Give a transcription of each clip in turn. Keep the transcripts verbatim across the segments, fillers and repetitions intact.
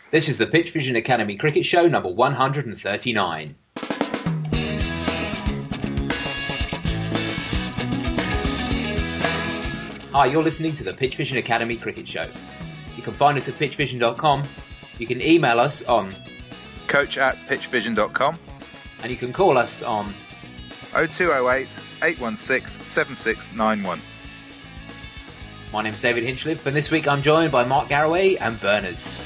This is the Pitch Vision Academy Cricket Show number one hundred thirty-nine. Hi, you're listening to the Pitch Vision Academy Cricket Show. You can find us at pitch vision dot com. You can email us on coach at pitch vision dot com. And you can call us on oh two oh eight, eight one six, seven six nine one. My name's David Hinchliffe, and this week I'm joined by Mark Garraway and Berners.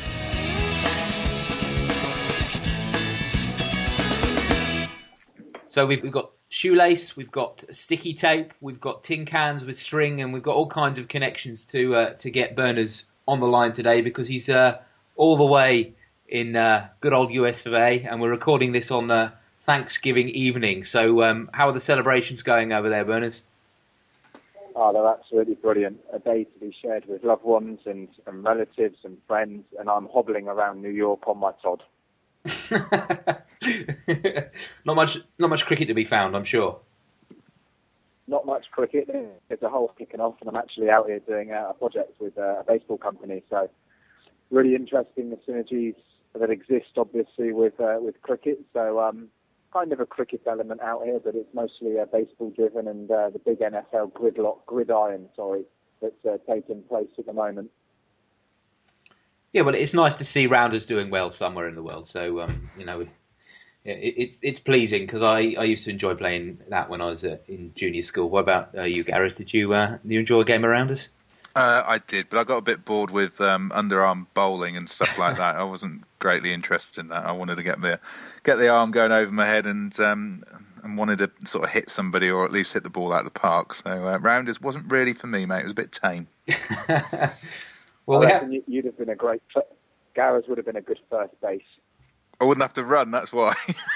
So we've, we've got shoelace, we've got sticky tape, we've got tin cans with string, and we've got all kinds of connections to uh, to get Berners on the line today because he's uh, all the way in uh, good old U S of A, and we're recording this on uh, Thanksgiving evening. So um, how are the celebrations going over there, Berners? Oh, they're absolutely brilliant. A day to be shared with loved ones and, and relatives and friends, and I'm hobbling around New York on my Todd. not much, not much cricket to be found, I'm sure. Not much cricket. There's a whole kicking off, and I'm actually out here doing a project with a baseball company. So, really interesting the synergies that exist, obviously, with uh, with cricket. So, um, kind of a cricket element out here, but it's mostly uh, baseball driven, and uh, the big N F L gridlock, gridiron, sorry, that's uh, taking place at the moment. Yeah, well, it's nice to see rounders doing well somewhere in the world. So, um, you know, it, it's it's pleasing because I, I used to enjoy playing that when I was uh, in junior school. What about uh, you, Gareth? Did you uh, did you enjoy a game of rounders? Uh, I did, but I got a bit bored with um, underarm bowling and stuff like that. I wasn't greatly interested in that. I wanted to get the get the arm going over my head and um, and wanted to sort of hit somebody or at least hit the ball out of the park. So uh, rounders wasn't really for me, mate. It was a bit tame. Well, I reckon have... you'd have been a great. Gareth would have been a good first base. I wouldn't have to run. That's why.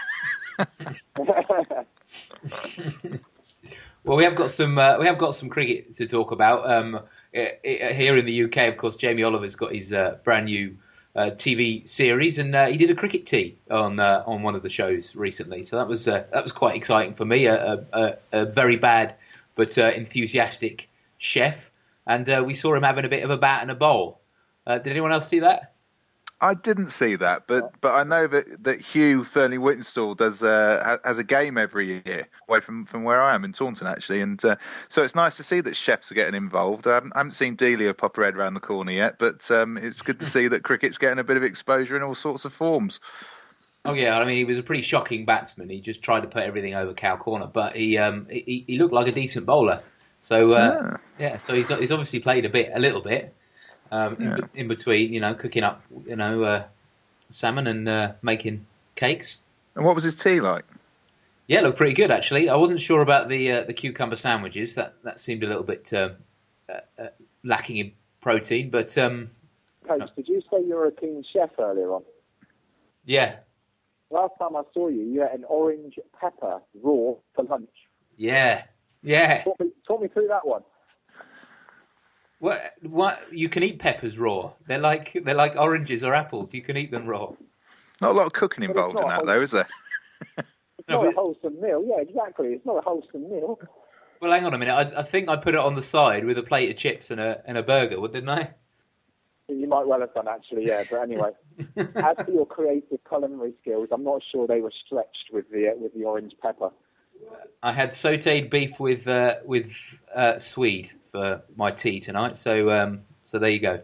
Well, we have got some uh, we have got some cricket to talk about. Um, it, it, here in the U K, of course, Jamie Oliver's got his uh, brand new uh, T V series, and uh, he did a cricket tea on uh, on one of the shows recently. So that was uh, that was quite exciting for me. A, a, a very bad but uh, enthusiastic chef. And uh, we saw him having a bit of a bat and a bowl. Uh, did anyone else see that? I didn't see that, but but I know that, that Hugh Fernley Whittenstall does uh, has a game every year away from, from where I am in Taunton, actually. And uh, so it's nice to see that chefs are getting involved. I haven't, I haven't seen Delia pop her head around the corner yet, but um, it's good to see that cricket's getting a bit of exposure in all sorts of forms. Oh, yeah. I mean, he was a pretty shocking batsman. He just tried to put everything over cow corner, but he um, he, he looked like a decent bowler. So uh, yeah. yeah, so he's he's obviously played a bit, a little bit, um, yeah. in, in between, you know, cooking up, you know, uh, salmon and uh, making cakes. And what was his tea like? Yeah, it looked pretty good actually. I wasn't sure about the uh, the cucumber sandwiches. That that seemed a little bit uh, uh, uh, lacking in protein, but. Um, Coach, did you say you were a keen chef earlier on? Yeah. Last time I saw you, you had an orange pepper raw for lunch. Yeah. Yeah. Talk me, talk me through that one. What? What? You can eat peppers raw. They're like they're like oranges or apples. You can eat them raw. Not a lot of cooking involved in that, wholesome, though, is there? It's no, not but, a wholesome meal. Yeah, exactly. It's not a wholesome meal. Well, hang on a minute. I, I think I put it on the side with a plate of chips and a and a burger, didn't I? You might well have done, actually. Yeah, but anyway, as for your creative culinary skills, I'm not sure they were stretched with the uh, with the orange pepper. I had sautéed beef with uh, with uh, swede for my tea tonight, so um, so there you go.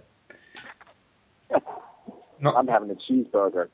Not... I'm having a cheeseburger.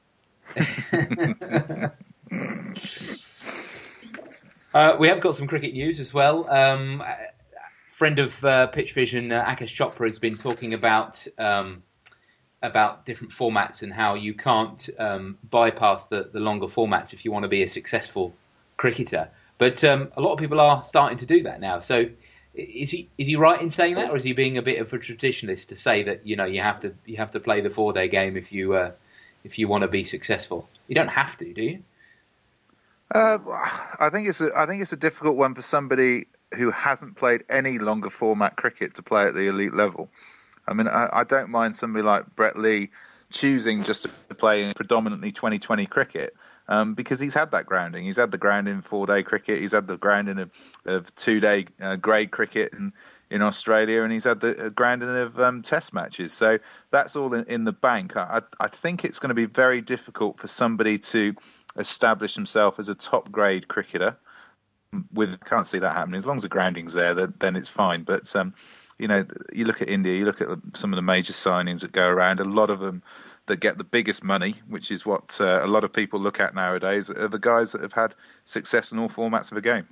uh, we have got some cricket news as well. Um, a friend of uh, Pitch Vision, uh, Akash Chopra, has been talking about um, about different formats and how you can't um, bypass the, the longer formats if you want to be a successful cricketer. But um, a lot of people are starting to do that now. So is he is he right in saying that, or is he being a bit of a traditionalist to say that you know you have to you have to play the four day game if you uh, if you want to be successful? You don't have to, do you? Uh, I think it's a, I think it's a difficult one for somebody who hasn't played any longer format cricket to play at the elite level. I mean, I, I don't mind somebody like Brett Lee choosing just to play in predominantly twenty twenty cricket. Um, because he's had that grounding. He's had the grounding in four-day cricket. He's had the grounding of, of two-day uh, grade cricket. And in Australia, and he's had the a grounding of um, Test matches. So that's all in, in the bank. I, I think it's going to be very difficult for somebody to establish himself as a top grade cricketer. With can't see that happening. As long as the grounding's there, then, then it's fine. But um, you know, you look at India, you look at some of the major signings that go around. A lot of them that get the biggest money, which is what uh, a lot of people look at nowadays, are the guys that have had success in all formats of a game.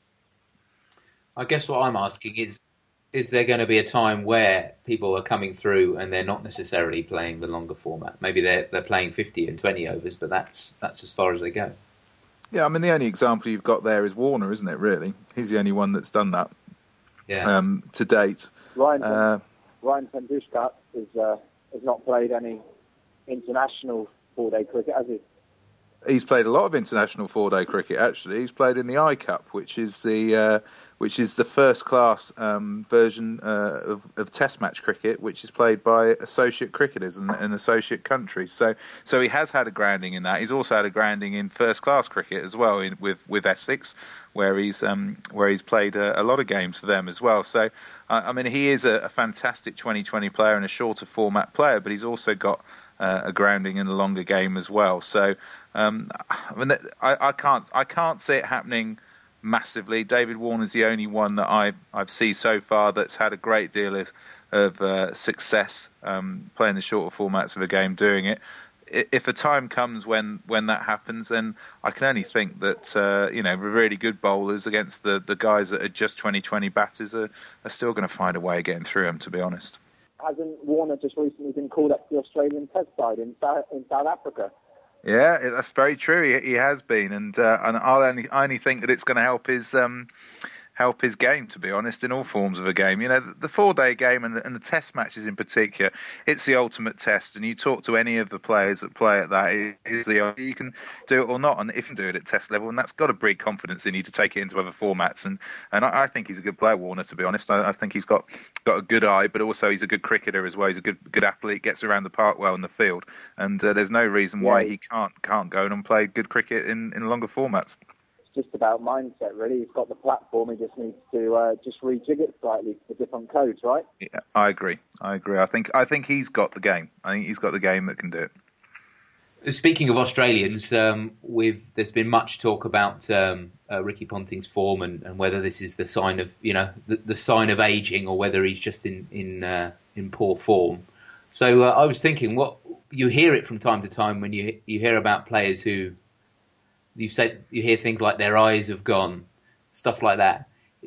I guess what I'm asking is, is there going to be a time where people are coming through and they're not necessarily playing the longer format? Maybe they're they're playing fifty and twenty overs, but that's that's as far as they go. Yeah, I mean, the only example you've got there is Warner, isn't it, really? He's the only one that's done that yeah. um, to date. Ryan, Uh, Ryan Tendulkar is, uh, has not played any international four-day cricket, has he? He's played a lot of international four-day cricket. Actually, he's played in the I Cup, which is the uh, which is the first-class um, version uh, of, of Test match cricket, which is played by associate cricketers in an associate country. So, so he has had a grounding in that. He's also had a grounding in first-class cricket as well, in, with with Essex, where he's um, where he's played a, a lot of games for them as well. So, uh, I mean, he is a, a fantastic twenty twenty player and a shorter format player, but he's also got uh, a grounding in the longer game as well. So. Um, I, mean, I, I can't I can't see it happening massively. David Warner's the only one that I, I've seen so far that's had a great deal of, of uh, success um, playing the shorter formats of a game doing it. If a time comes when, when that happens, then I can only think that uh, you know really good bowlers against the, the guys that are just twenty twenty batters are, are still going to find a way of getting through them, to be honest. Hasn't Warner just recently been called up to the Australian Test side in, in South Africa? Yeah, that's very true. He, he has been, and uh, and I'll only I only think that it's going to help his um, help his game, to be honest, in all forms of a game. You know, the, the four-day game and the, and the Test matches in particular, it's the ultimate test. And you talk to any of the players that play at that, it is the you can do it or not, and if you do it at Test level, and that's got to breed confidence in you to take it into other formats. And and I, I think he's a good player, Warner, to be honest. I, I think he's got got a good eye, but also he's a good cricketer as well. He's a good good athlete, gets around the park well in the field, and uh, there's no reason why yeah. he can't can't go and play good cricket in, in longer formats. Just about mindset, really. He's got the platform. He just needs to uh, just rejig it slightly for different codes, right? Yeah, I agree. I agree. I think I think he's got the game. I think he's got the game that can do it. Speaking of Australians, um, we've there's been much talk about um, uh, Ricky Ponting's form and, and whether this is the sign of you know the, the sign of aging or whether he's just in in uh, in poor form. So uh, I was thinking, what you hear it from time to time when you you hear about players who you said you hear things like their eyes have gone, stuff like that.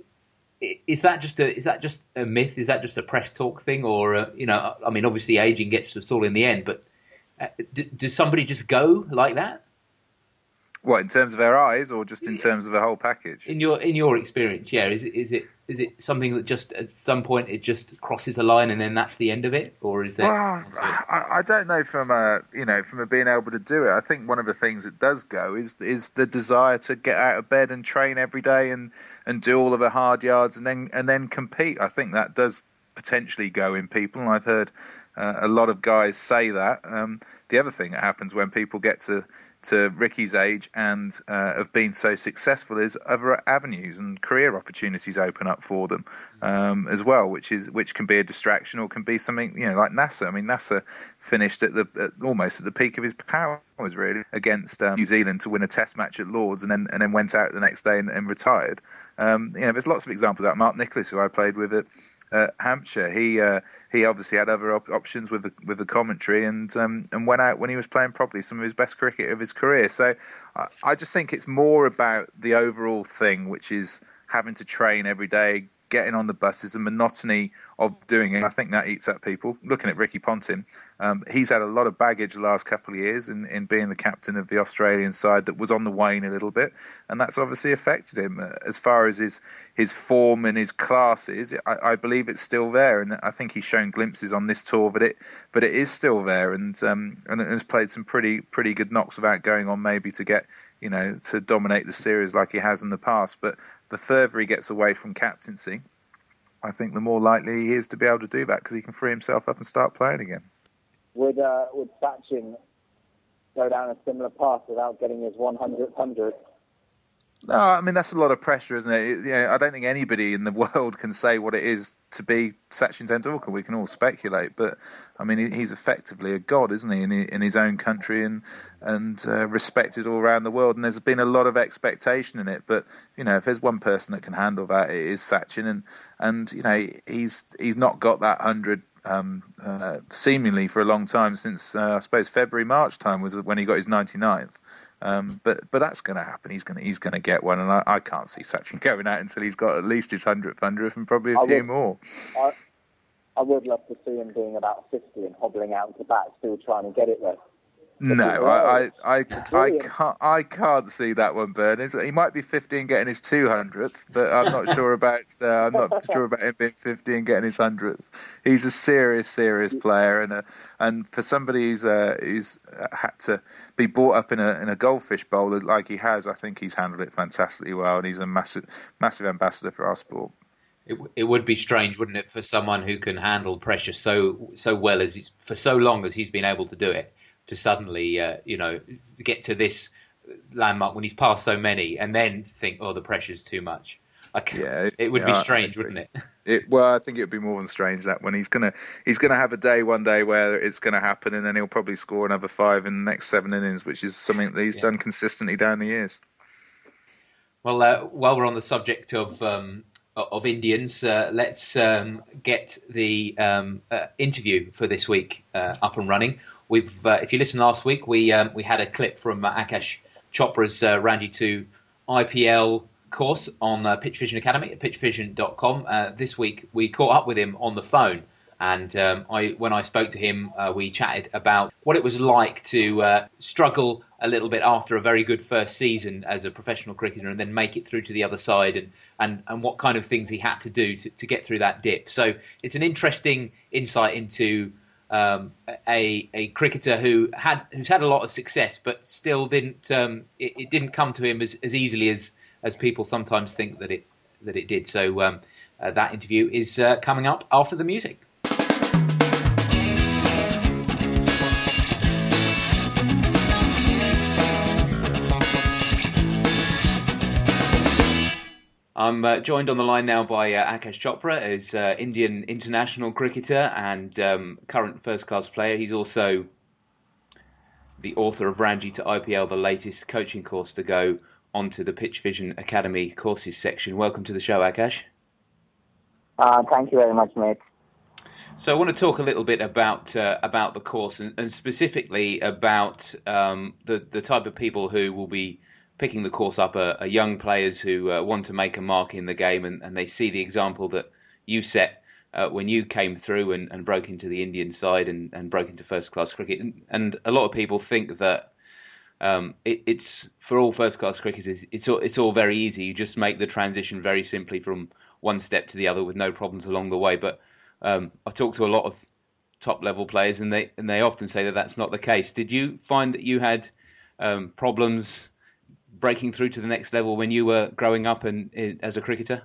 Is that just a is that just a myth? Is that just a press talk thing, or uh, you know? I mean, obviously, aging gets us all in the end, but uh, d- does somebody just go like that? What, in terms of their eyes, or just in terms of the whole package? In your in your experience, yeah. Is it is it is it something that just at some point it just crosses a line and then that's the end of it, or is there? Well, I, I don't know from a you know from a being able to do it. I think one of the things that does go is is the desire to get out of bed and train every day and, and do all of the hard yards and then and then compete. I think that does potentially go in people, and I've heard uh, a lot of guys say that. Um, the other thing that happens when people get to to Ricky's age and uh, have been so successful is other avenues and career opportunities open up for them um, as well, which is which can be a distraction or can be something you know like Nasser. I mean, Nasser finished at the at, almost at the peak of his powers really against um, New Zealand to win a Test match at Lords, and then and then went out the next day and, and retired. Um, you know, there's lots of examples of that. Mark Nicholas, who I played with at Uh, Hampshire, he uh, he obviously had other op- options with the with the commentary, and um, and went out when he was playing probably some of his best cricket of his career. So I, I just think it's more about the overall thing, which is having to train every day, getting on the buses, the monotony of doing it. I think that eats up people. Looking at Ricky Ponting, um, he's had a lot of baggage the last couple of years in, in being the captain of the Australian side that was on the wane a little bit, and that's obviously affected him. As far as his his form and his classes, I, I believe it's still there, and I think he's shown glimpses on this tour that it, but it is still there, and um, and has played some pretty pretty good knocks without going on maybe to get you know to dominate the series like he has in the past. But the further he gets away from captaincy, I think the more likely he is to be able to do that because he can free himself up and start playing again. Would uh, would Sachin go down a similar path without getting his one hundredth hundred? No, I mean that's a lot of pressure, isn't it? it you know, I don't think anybody in the world can say what it is to be Sachin Tendulkar. We can all speculate, but I mean he's effectively a god, isn't he, in, in his own country and and uh, respected all around the world. And there's been a lot of expectation in it. But you know, if there's one person that can handle that, it is Sachin. And and you know he's he's not got that hundred. Um, uh, seemingly for a long time since uh, I suppose February March time was when he got his ninety-ninth. Um, but but that's going to happen. He's going to he's going to get one, and I, I can't see Sachin going out until he's got at least his hundredth hundredth and probably a I few would, more. I, I would love to see him being about fifty and hobbling out to bat, still trying to get it there. No, I, I, I, I can't I can't see that one, Berners. He might be fifty and getting his two hundredth, but I'm not sure about uh, I'm not sure about him being fifty and getting his hundredth. He's a serious, serious player, and a, and for somebody who's uh, who's had to be brought up in a in a goldfish bowl like he has, I think he's handled it fantastically well, and he's a massive massive ambassador for our sport. It, it would be strange, wouldn't it, for someone who can handle pressure so so well as he's, for so long as he's been able to do it, to suddenly, uh, you know, get to this landmark when he's passed so many, and then think, oh, the pressure's too much. Like, yeah, it would yeah, be strange, wouldn't it? it? Well, I think it would be more than strange that when he's gonna he's gonna have a day one day where it's gonna happen, and then he'll probably score another five in the next seven innings, which is something that he's yeah. done consistently down the years. Well, uh, while we're on the subject of um, of Indians, uh, let's um, get the um, uh, interview for this week uh, up and running. We've, uh, if you listened last week, we um, we had a clip from uh, Akash Chopra's uh, Ranji two I P L course on uh, Pitch Vision Academy at pitch vision dot com. Uh, this week we caught up with him on the phone, and um, I when I spoke to him, uh, we chatted about what it was like to uh, struggle a little bit after a very good first season as a professional cricketer, and then make it through to the other side, and and, and what kind of things he had to do to, to get through that dip. So it's an interesting insight into Um, a a cricketer who had who's had a lot of success, but still didn't um, it, it didn't come to him as, as easily as, as people sometimes think that it that it did. So um, uh, that interview is uh, coming up after the music. I'm uh, joined on the line now by uh, Akash Chopra, who's uh, Indian international cricketer and um, current first-class player. He's also the author of Ranji to I P L, the latest coaching course to go onto the Pitch Vision Academy courses section. Welcome to the show, Akash. Uh, thank you very much, mate. So I want to talk a little bit about uh, about the course and, and specifically about um, the the type of people who will be picking the course up, are, are young players who uh, want to make a mark in the game, and, and they see the example that you set uh, when you came through and, and broke into the Indian side and, and broke into first-class cricket. And, and a lot of people think that um, it, it's, for all first-class cricketers, it's all, it's all very easy. You just make the transition very simply from one step to the other with no problems along the way. But um, I've talked to a lot of top-level players, and they and they often say that that's not the case. Did you find that you had um, problems breaking through to the next level when you were growing up and as a cricketer?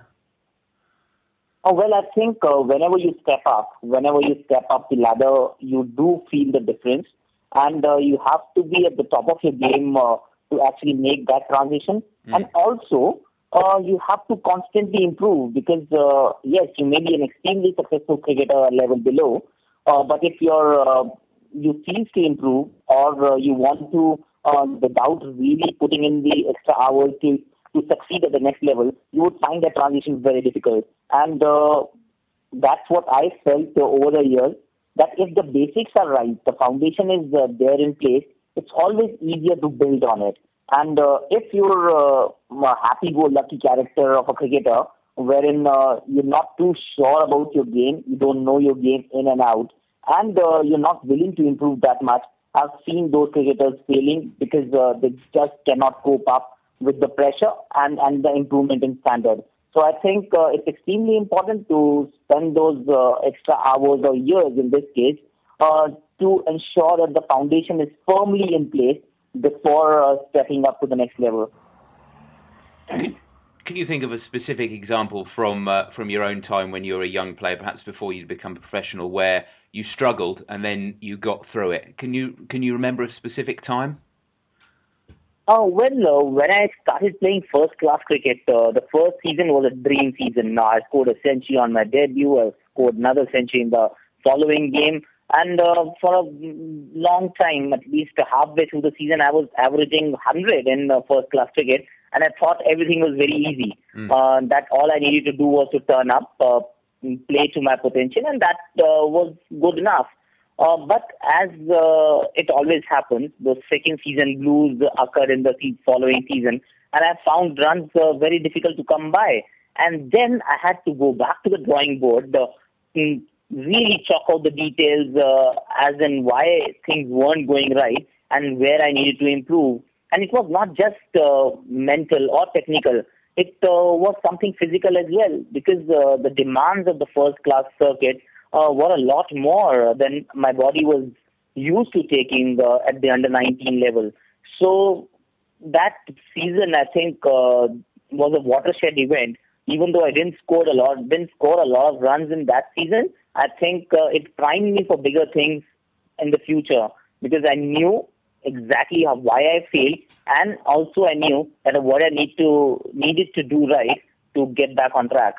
Oh, well, I think uh, whenever you step up, whenever you step up the ladder, you do feel the difference, and uh, you have to be at the top of your game uh, to actually make that transition. Mm. And also, uh, you have to constantly improve because, uh, yes, you may be an extremely successful cricketer level below, uh, but if you're uh, you cease to improve or uh, you want to Uh, without really putting in the extra hours to, to succeed at the next level, you would find that transition very difficult. And uh, that's what I felt uh, over the years, that if the basics are right, the foundation is uh, there in place, it's always easier to build on it. And uh, if you're uh, a happy-go-lucky character of a cricketer, wherein uh, you're not too sure about your game, you don't know your game in and out, and uh, you're not willing to improve that much, I've seen those cricketers failing because uh, they just cannot cope up with the pressure and, and the improvement in standard. So I think uh, it's extremely important to spend those uh, extra hours or years in this case uh, to ensure that the foundation is firmly in place before uh, stepping up to the next level. Can you think of a specific example from uh, from your own time when you were a young player, perhaps before you'd become a professional, where you struggled and then you got through it? Can you can you remember a specific time? Uh, well, uh, when I started playing first-class cricket, uh, the first season was a dream season. Uh, I scored a century on my debut. I scored another century in the following game. And uh, for a long time, at least halfway through the season, I was averaging one hundred in uh, first-class cricket. And I thought everything was very easy. Mm. Uh, that all I needed to do was to turn up, uh, play to my potential, and that uh, was good enough. Uh, but as uh, it always happens, the second season blues occurred in the following season, and I found runs uh, very difficult to come by. And then I had to go back to the drawing board, uh, really chalk out the details uh, as in why things weren't going right and where I needed to improve. And it was not just uh, mental or technical. It uh, was something physical as well, because uh, the demands of the first-class circuit Uh, were a lot more than my body was used to taking uh, at the under nineteen level. So that season, I think, uh, was a watershed event. Even though I didn't score a lot, didn't score a lot of runs in that season, I think uh, it primed me for bigger things in the future, because I knew exactly how, why I failed, and also I knew that what I need to needed to do right to get back on track.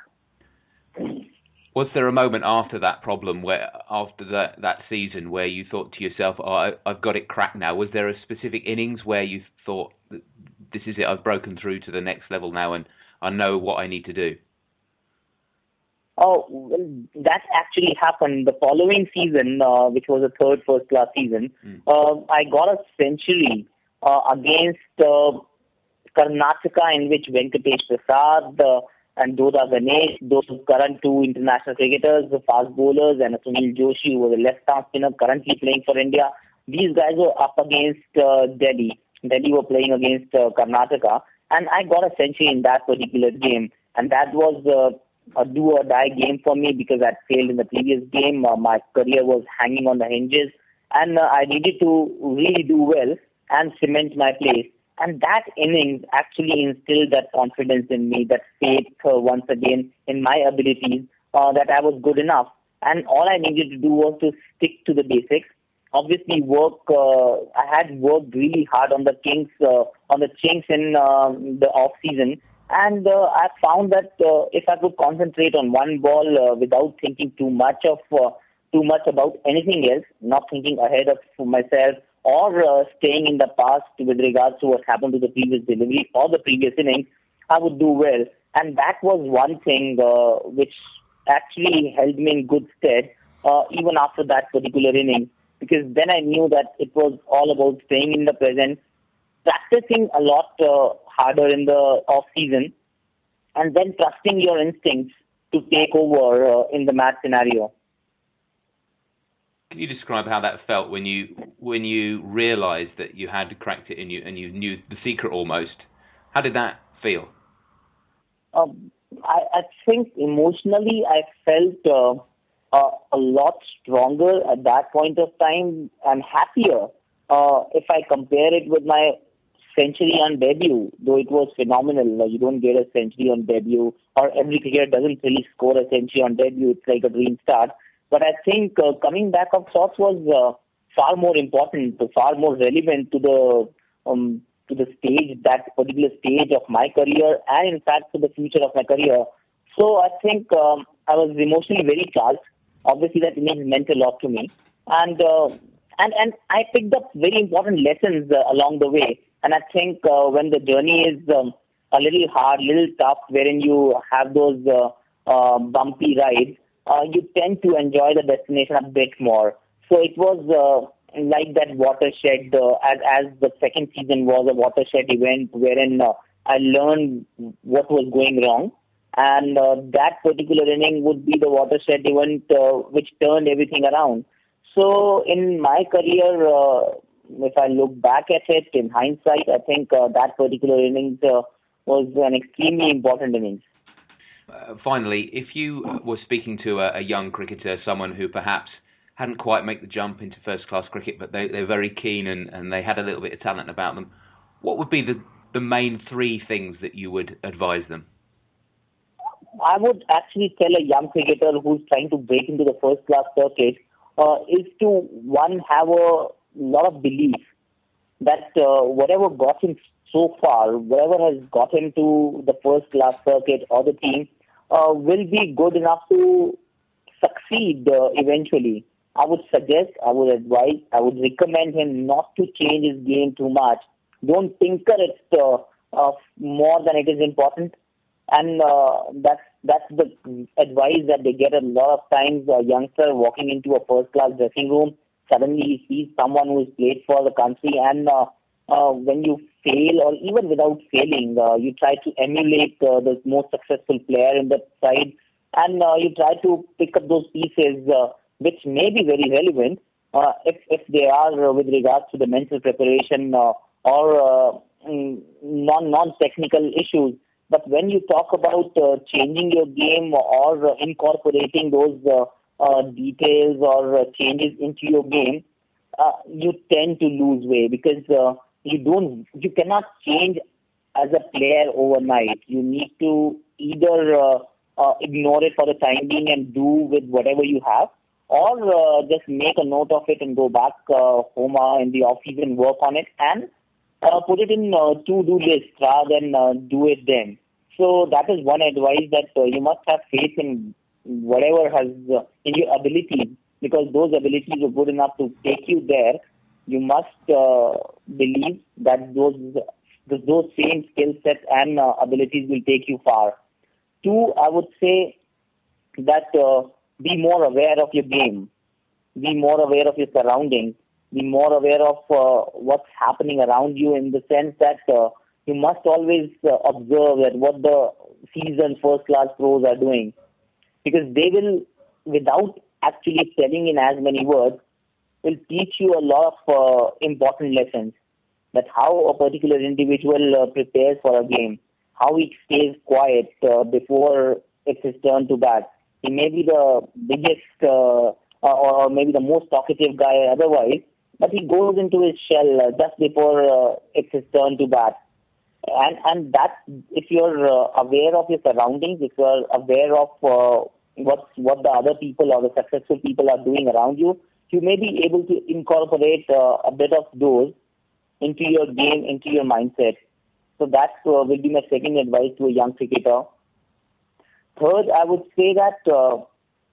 Was there a moment after that problem, where after that, that season, where you thought to yourself, oh, I, I've got it cracked now? Was there a specific innings where you thought, this is it, I've broken through to the next level now and I know what I need to do? Oh, well, that actually happened the following season, uh, which was a third first-class season. Mm. Uh, I got a century uh, against uh, Karnataka, in which Venkatesh Prasad uh, and Doda Ganesh, those current two international cricketers, the fast bowlers, and Sunil Joshi, who was a left-arm spinner currently playing for India. These guys were up against uh, Delhi. Delhi were playing against uh, Karnataka, and I got a century in that particular game. And that was uh, a do-or-die game for me, because I failed in the previous game. Uh, my career was hanging on the hinges, and uh, I needed to really do well and cement my place. And that innings actually instilled that confidence in me, that faith uh, once again in my abilities, uh, that I was good enough. And all I needed to do was to stick to the basics. Obviously, work. Uh, I had worked really hard on the kinks, uh, on the chinks in uh, the off season, and uh, I found that uh, if I could concentrate on one ball uh, without thinking too much of uh, too much about anything else, not thinking ahead of myself, or uh, staying in the past with regards to what happened to the previous delivery or the previous innings, I would do well. And that was one thing uh, which actually held me in good stead uh, even after that particular inning, because then I knew that it was all about staying in the present, practicing a lot uh, harder in the off-season, and then trusting your instincts to take over uh, in the match scenario. Can you describe how that felt when you when you realised that you had cracked it and you and you knew the secret almost? How did that feel? Um, I, I think emotionally I felt uh, uh, a lot stronger at that point of time and happier. Uh, if I compare it with my century on debut, though it was phenomenal. You don't get a century on debut, or every cricketer doesn't really score a century on debut. It's like a dream start. But I think uh, coming back of sorts was uh, far more important, far more relevant to the um, to the stage, that particular stage of my career, and in fact to the future of my career. So I think um, I was emotionally very charged. Obviously, that means meant a lot to me, and uh, and and I picked up very important lessons uh, along the way. And I think uh, when the journey is um, a little hard, little tough, wherein you have those uh, uh, bumpy rides, Uh, you tend to enjoy the destination a bit more. So it was uh, like that watershed, uh, as, as the second season was a watershed event wherein uh, I learned what was going wrong. And uh, that particular inning would be the watershed event uh, which turned everything around. So in my career, uh, if I look back at it in hindsight, I think uh, that particular innings uh, was an extremely important innings. Uh, finally, if you were speaking to a, a young cricketer, someone who perhaps hadn't quite made the jump into first-class cricket, but they, they're very keen and, and they had a little bit of talent about them, what would be the, the main three things that you would advise them? I would actually tell a young cricketer who's trying to break into the first-class circuit uh, is to, one, have a lot of belief that uh, whatever got him so far, whoever has gotten to the first class circuit or the team uh, will be good enough to succeed uh, eventually. I would suggest, I would advise, I would recommend him not to change his game too much. Don't tinker it uh, uh, more than it is important. And uh, that's that's the advice that they get a lot of times. A youngster walking into a first-class dressing room, suddenly he sees someone who has played for the country, and uh, uh, when you fail, or even without failing, uh, you try to emulate uh, the most successful player in that side, and uh, you try to pick up those pieces, uh, which may be very relevant uh, if if they are uh, with regards to the mental preparation uh, or uh, non non technical issues. But when you talk about uh, changing your game or uh, incorporating those uh, uh, details or uh, changes into your game, uh, you tend to lose way because uh, you don't, you cannot change as a player overnight. You need to either uh, uh, ignore it for the time being and do with whatever you have, or uh, just make a note of it and go back uh, home uh, in the off season, work on it, and uh, put it in uh, to-do list rather than uh, do it then. So that is one advice, that uh, you must have faith in whatever has uh, in your abilities, because those abilities are good enough to take you there. You must uh, believe that those those same skill sets and uh, abilities will take you far. Two, I would say that uh, be more aware of your game, be more aware of your surroundings, be more aware of uh, what's happening around you, in the sense that uh, you must always uh, observe that what the seasoned first-class pros are doing, because they will, without actually telling in as many words, will teach you a lot of uh, important lessons, that how a particular individual uh, prepares for a game, how he stays quiet uh, before it's his turn to bat. He may be the biggest uh, or maybe the most talkative guy otherwise, but he goes into his shell uh, just before uh, it's his turn to bat. And and that, if you're uh, aware of your surroundings, if you're aware of uh, what what the other people or the successful people are doing around you, you may be able to incorporate uh, a bit of those into your game, into your mindset. So that uh, will be my second advice to a young cricketer. Third, I would say that uh,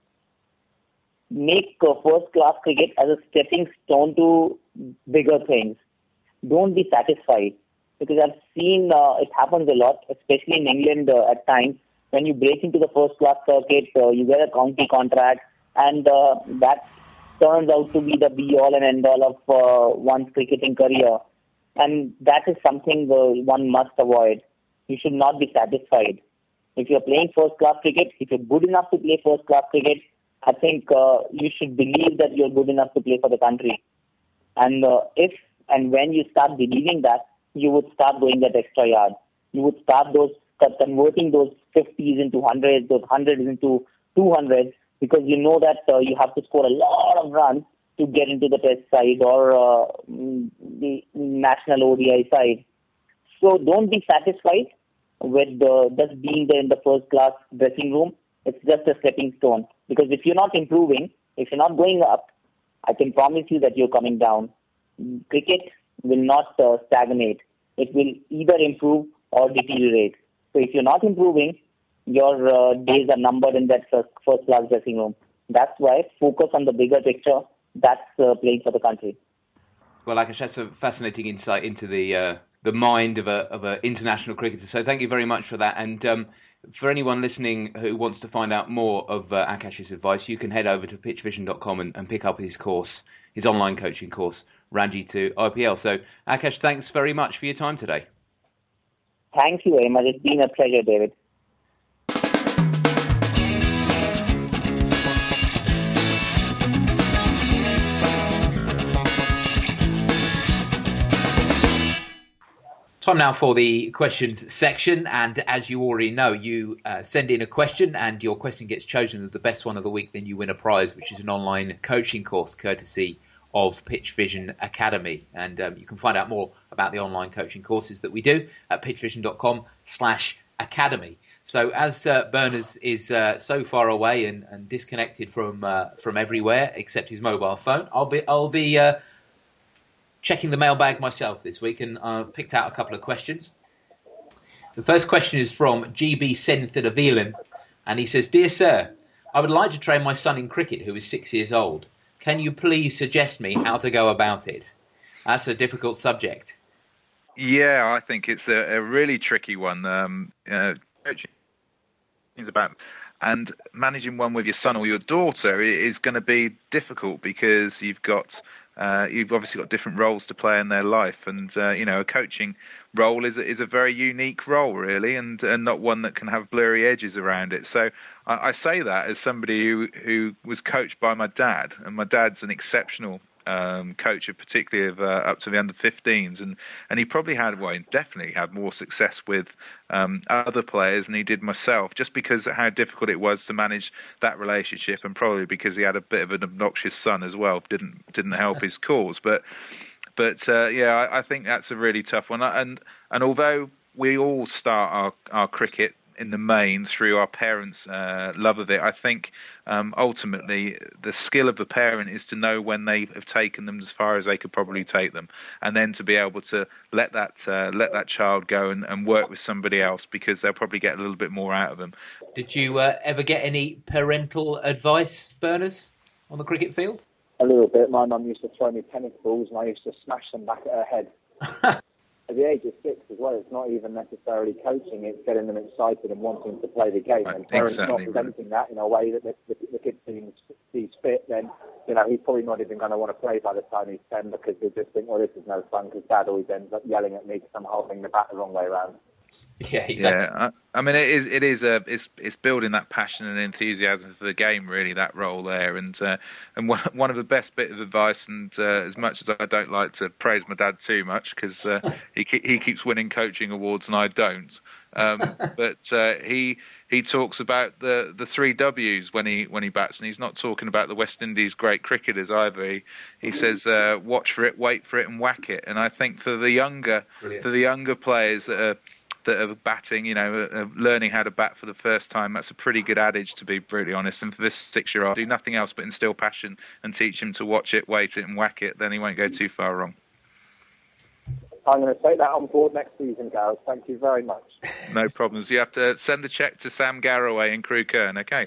make uh, first-class cricket as a stepping stone to bigger things. Don't be satisfied. Because I've seen uh, it happens a lot, especially in England uh, at times. When you break into the first-class circuit, uh, you get a county contract, and uh, that turns out to be the be-all and end-all of uh, one's cricketing career. And that is something uh, one must avoid. You should not be satisfied. If you're playing first-class cricket, if you're good enough to play first-class cricket, I think uh, you should believe that you're good enough to play for the country. And uh, if and when you start believing that, you would start going that extra yard. You would start those converting those fifties into hundreds, those hundreds into two hundreds, because you know that uh, you have to score a lot of runs to get into the test side or uh, the national O D I side. So don't be satisfied with uh, just being there in the first class dressing room. It's just a stepping stone. Because if you're not improving, if you're not going up, I can promise you that you're coming down. Cricket will not uh, stagnate. It will either improve or deteriorate. So if you're not improving, your uh, days are numbered in that first, first class dressing room. That's why focus on the bigger picture. That's uh, playing for the country. Well, Akash, that's a fascinating insight into the uh, the mind of a of an international cricketer. So thank you very much for that. And um, for anyone listening who wants to find out more of uh, Akash's advice, you can head over to pitch vision dot com and, and pick up his course, his online coaching course, Ranji to I P L. So, Akash, thanks very much for your time today. Thank you very much. It's been a pleasure, David. Time now for the questions section, and as you already know, you uh, send in a question and your question gets chosen as the best one of the week, then you win a prize, which is an online coaching course courtesy of Pitch Vision Academy. And um, you can find out more about the online coaching courses that we do at pitch vision dot com slash academy. So as uh, Berners is uh, so far away and, and disconnected from uh, from everywhere except his mobile phone, I'll be I'll be uh, checking the mailbag myself this week, and I've picked out a couple of questions. The first question is from G B Senthiravilan, and he says, Dear Sir, I would like to train my son in cricket, who is six years old. Can you please suggest me how to go about it? That's a difficult subject. Yeah, I think it's a, a really tricky one. Um, uh, coaching is about, and managing one with your son or your daughter is going to be difficult because you've got uh, you've obviously got different roles to play in their life, and uh, you know, a coaching role is a, is a very unique role, really, and, and not one that can have blurry edges around it. So I, I say that as somebody who who was coached by my dad, and my dad's an exceptional Um, coach, of particularly of uh, up to the under fifteens, and and he probably had, well, he definitely had more success with um, other players than he did myself, just because of how difficult it was to manage that relationship, and probably because he had a bit of an obnoxious son as well, didn't didn't help his cause. But but uh, yeah, I, I think that's a really tough one. And and although we all start our our cricket in the main through our parents' uh, love of it, I think um, ultimately the skill of the parent is to know when they have taken them as far as they could probably take them, and then to be able to let that uh, let that child go and, and work with somebody else, because they'll probably get a little bit more out of them. Did you uh, ever get any parental advice, Berners, on the cricket field? A little bit. My mum used to throw me tennis balls and I used to smash them back at her head. At the age of six as well, it's not even necessarily coaching, it's getting them excited and wanting to play the game. And parents exactly. not presenting that in a way that the, the, the kid seems, sees fit, then, you know, he's probably not even going to want to play by the time he's ten, because they just think, well, this is no fun, because Dad always ends up yelling at me because I'm holding the bat the wrong way around. Yeah, exactly. Yeah, I, I mean, it is. It is a. It's it's building that passion and enthusiasm for the game, really. That role there, and uh, and one one of the best bit of advice. And uh, as much as I don't like to praise my dad too much, because uh, he he keeps winning coaching awards and I don't. Um, but uh, he he talks about the, the three W's when he when he bats, and he's not talking about the West Indies great cricketers either. He, he says, uh, watch for it, wait for it, and whack it. And I think for the younger Brilliant. for the younger players that are that are batting, you know, uh, learning how to bat for the first time, that's a pretty good adage, to be brutally honest. And for this six-year-old, do nothing else but instill passion and teach him to watch it, wait it, and whack it. Then he won't go too far wrong. I'm going to take that on board next season, Gareth. Thank you very much. No problems. You have to send a cheque to Sam Garraway in Crewe Kern, okay?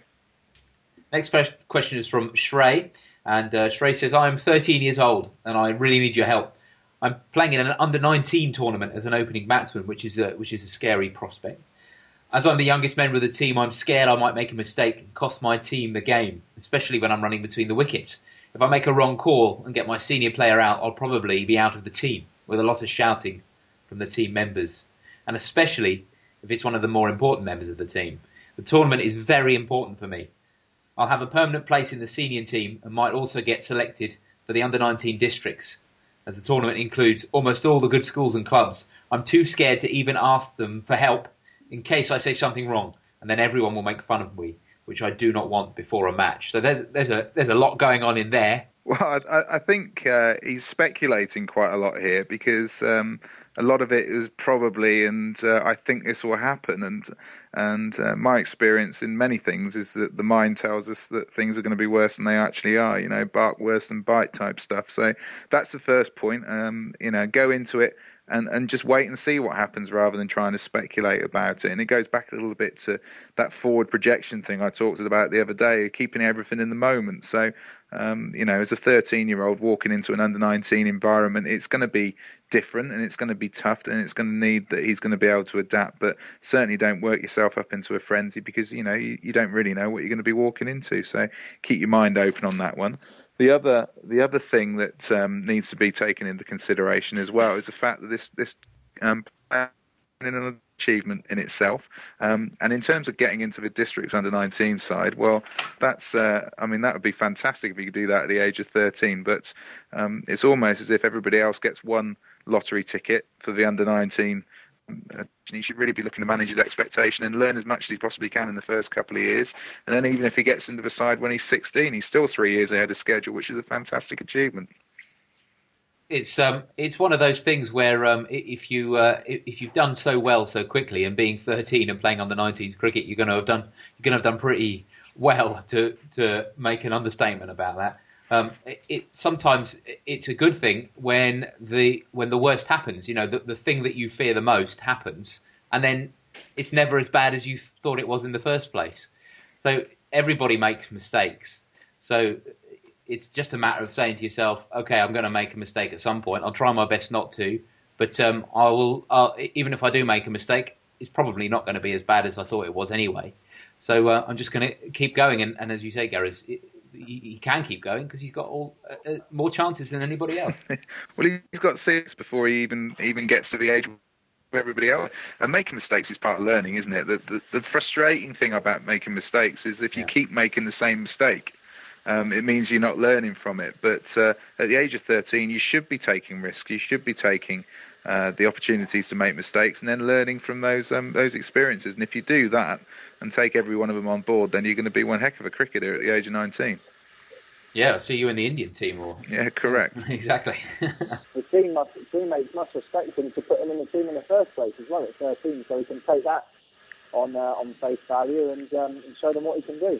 Next question is from Shrey, and uh, Shrey says, I'm thirteen years old and I really need your help. I'm playing in an under nineteen tournament as an opening batsman, which is a, which is a scary prospect. As I'm the youngest member of the team, I'm scared I might make a mistake and cost my team the game, especially when I'm running between the wickets. If I make a wrong call and get my senior player out, I'll probably be out of the team, with a lot of shouting from the team members, and especially if it's one of the more important members of the team. The tournament is very important for me. I'll have a permanent place in the senior team and might also get selected for the under nineteen districts, as the tournament includes almost all the good schools and clubs. I'm too scared to even ask them for help in case I say something wrong, and then everyone will make fun of me, which I do not want before a match. So there's there's a there's a lot going on in there. Well, I, I think uh, he's speculating quite a lot here, because um, a lot of it is probably, and uh, I think this will happen. And and uh, my experience in many things is that the mind tells us that things are going to be worse than they actually are. You know, bark worse than bite type stuff. So that's the first point. Um, you know, go into it and, and just wait and see what happens, rather than trying to speculate about it. And it goes back a little bit to that forward projection thing I talked about the other day, keeping everything in the moment. So, um, you know, as a thirteen-year-old walking into an under nineteen environment, it's going to be different and it's going to be tough, and it's going to need that he's going to be able to adapt. But certainly don't work yourself up into a frenzy, because, you know, you, you don't really know what you're going to be walking into. So keep your mind open on that one. The other the other thing that um, needs to be taken into consideration as well is the fact that this this um, in an achievement in itself, um, and in terms of getting into the districts under nineteen side, well, that's uh, I mean, that would be fantastic if you could do that at the age of thirteen. But um, it's almost as if everybody else gets one lottery ticket for the under nineteen. Uh, he should really be looking to manage his expectation and learn as much as he possibly can in the first couple of years. And then even if he gets into the side when he's sixteen, he's still three years ahead of schedule, which is a fantastic achievement. It's um it's one of those things where um if you uh, if you've done so well so quickly, and being thirteen and playing under nineteens cricket, you're going to have done you're going to have done pretty well to to make an understatement about that. um, it, it sometimes it's a good thing when the when the worst happens. You know, the, the thing that you fear the most happens, and then it's never as bad as you thought it was in the first place. So everybody makes mistakes. So it's just a matter of saying to yourself, okay, I'm going to make a mistake at some point. I'll try my best not to, but um, I will. I'll, even if I do make a mistake, it's probably not going to be as bad as I thought it was anyway. So uh, I'm just going to keep going. And, and as you say, Gareth, he, he can keep going because he's got all uh, more chances than anybody else. Well, he's got six before he even even gets to the age of everybody else. And making mistakes is part of learning, isn't it? The, the, the frustrating thing about making mistakes is if you yeah. keep making the same mistake, um, it means you're not learning from it. But uh, at the age of thirteen, you should be taking risks. You should be taking uh, the opportunities to make mistakes and then learning from those um, those experiences. And if you do that and take every one of them on board, then you're going to be one heck of a cricketer at the age of nineteen. Yeah, I'll see you in the Indian team. Or Yeah, correct. Exactly. The team must, teammates must respect him to put him in the team in the first place as well at thirteen, so he can take that on uh, on face value and, um, and show them what he can do.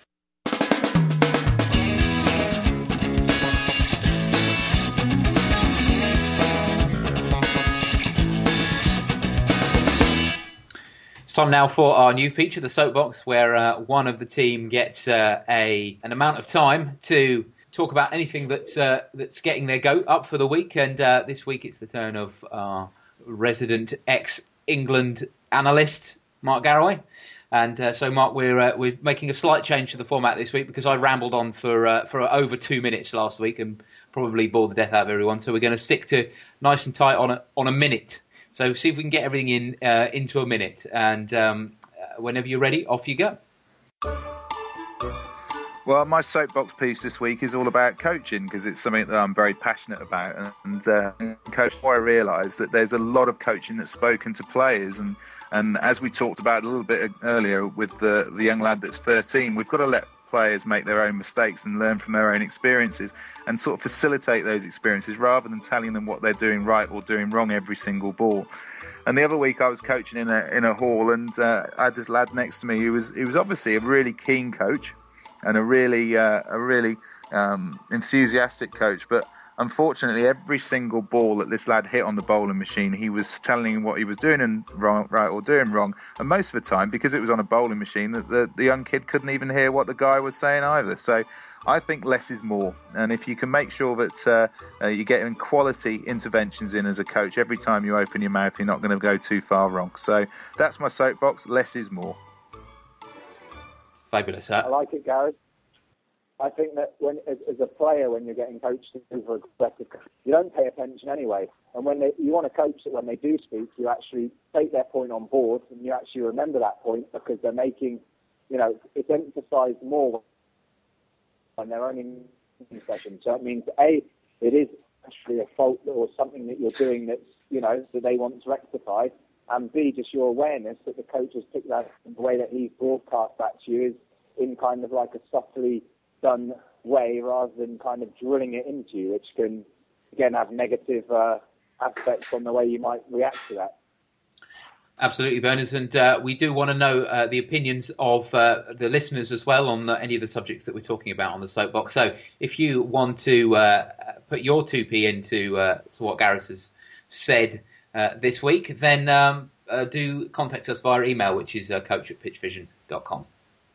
It's time now for our new feature, the Soapbox, where uh, one of the team gets uh, a an amount of time to talk about anything that's uh, that's getting their goat up for the week. And uh, this week it's the turn of our resident ex-England analyst, Mark Garraway. And uh, so, Mark, we're uh, we're making a slight change to the format this week because I rambled on for uh, for over two minutes last week and probably bored the death out of everyone. So we're going to stick to nice and tight on a on a minute. So see if we can get everything in uh, into a minute. And um, whenever you're ready, off you go. Well, my soapbox piece this week is all about coaching because it's something that I'm very passionate about. And uh, coach, before I realised that there's a lot of coaching that's spoken to players. And, and as we talked about a little bit earlier with the, the young lad that's thirteen, we've got to let players make their own mistakes and learn from their own experiences and sort of facilitate those experiences rather than telling them what they're doing right or doing wrong every single ball. And the other week I was coaching in a in a hall and uh, I had this lad next to me who was he was obviously a really keen coach and a really uh, a really um, enthusiastic coach, but unfortunately every single ball that this lad hit on the bowling machine, he was telling him what he was doing and wrong, right or doing wrong. And most of the time, because it was on a bowling machine, the, the young kid couldn't even hear what the guy was saying either. So I think less is more. And if you can make sure that uh, uh, you're getting quality interventions in as a coach, every time you open your mouth, you're not going to go too far wrong. So that's my soapbox. Less is more. Fabulous, huh? I like it, Gareth. I think that when, as, as a player, when you're getting coached over aggressive, you don't pay attention anyway. And when they, you want to coach that when they do speak, you actually take their point on board and you actually remember that point because they're making, you know, it's emphasised more when they're only in session. So it means, A, it is actually a fault or something that you're doing that's, you know, that they want to rectify. And B, just your awareness that the coach has picked that the way that he's broadcast that to you is in kind of like a subtly done way rather than kind of drilling it into you, which can, again, have negative uh, aspects on the way you might react to that. Absolutely, Berners, and uh, we do want to know uh, the opinions of uh, the listeners as well on uh, any of the subjects that we're talking about on the Soapbox. So if you want to uh, put your two p into uh, to what Gareth has said uh, this week, then um, uh, do contact us via email, which is uh, coach at pitch vision dot com.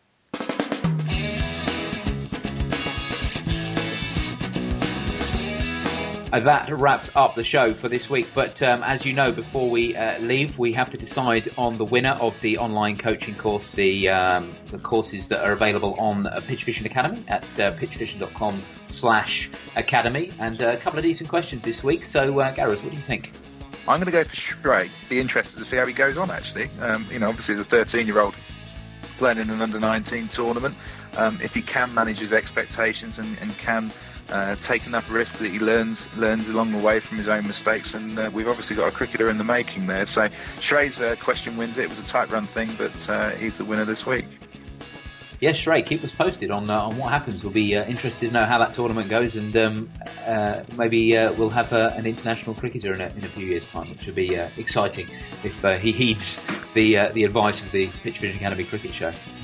Uh, that wraps up the show for this week. But um, as you know, before we uh, leave, we have to decide on the winner of the online coaching course, the um, the courses that are available on uh, Pitch Vision Academy at uh, pitch vision dot com slash academy. And uh, a couple of decent questions this week. So, uh, Gareth, what do you think? I'm going to go for Shrey. Be interested to see how he goes on, actually. Um, you know, obviously, as a thirteen-year-old playing in an under nineteen tournament, um, if he can manage his expectations and, and can Uh, take enough risk that he learns learns along the way from his own mistakes, and uh, we've obviously got a cricketer in the making there. So Shrey's uh, question wins it. It was a tight run thing, but uh, he's the winner this week. Yes, Shrey, keep us posted on uh, on what happens. We'll be uh, interested to know how that tournament goes, and um, uh, maybe uh, we'll have uh, an international cricketer in a, in a few years' time, which will be uh, exciting if uh, he heeds the uh, the advice of the Pitch Vision Academy Cricket Show.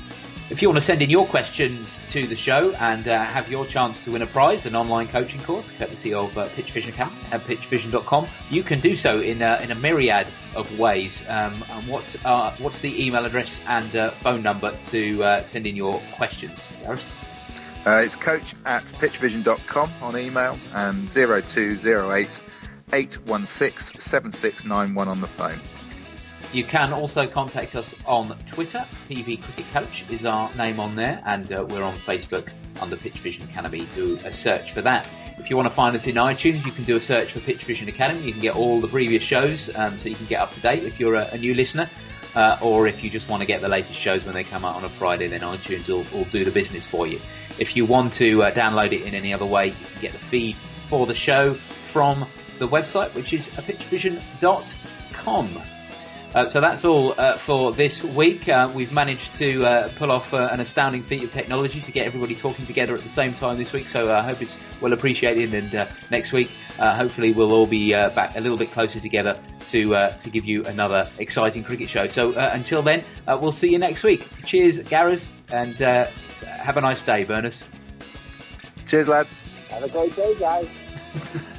If you want to send in your questions to the show and uh, have your chance to win a prize, an online coaching course, courtesy of uh, Pitch Vision Academy at pitch vision dot com, you can do so in uh, in a myriad of ways. Um, and what's uh, what's the email address and uh, phone number to uh, send in your questions, Gareth? Uh, it's coach at pitch vision dot com on email and zero two zero eight eight one six seven six nine one on the phone. You can also contact us on Twitter. P V Cricket Coach is our name on there, and uh, we're on Facebook under Pitch Vision Academy. Do a search for that. If you want to find us in iTunes, you can do a search for Pitch Vision Academy. You can get all the previous shows, um, so you can get up to date if you're a, a new listener. Uh, or if you just want to get the latest shows when they come out on a Friday, then iTunes will, will do the business for you. If you want to uh, download it in any other way, you can get the feed for the show from the website, which is pitch vision dot com. Uh, so that's all uh, for this week. Uh, we've managed to uh, pull off uh, an astounding feat of technology to get everybody talking together at the same time this week. So I uh, hope it's well appreciated. And uh, next week, uh, hopefully, we'll all be uh, back a little bit closer together to uh, to give you another exciting cricket show. So uh, until then, uh, we'll see you next week. Cheers, Gareth, and uh, have a nice day, Burners. Cheers, lads. Have a great day, guys.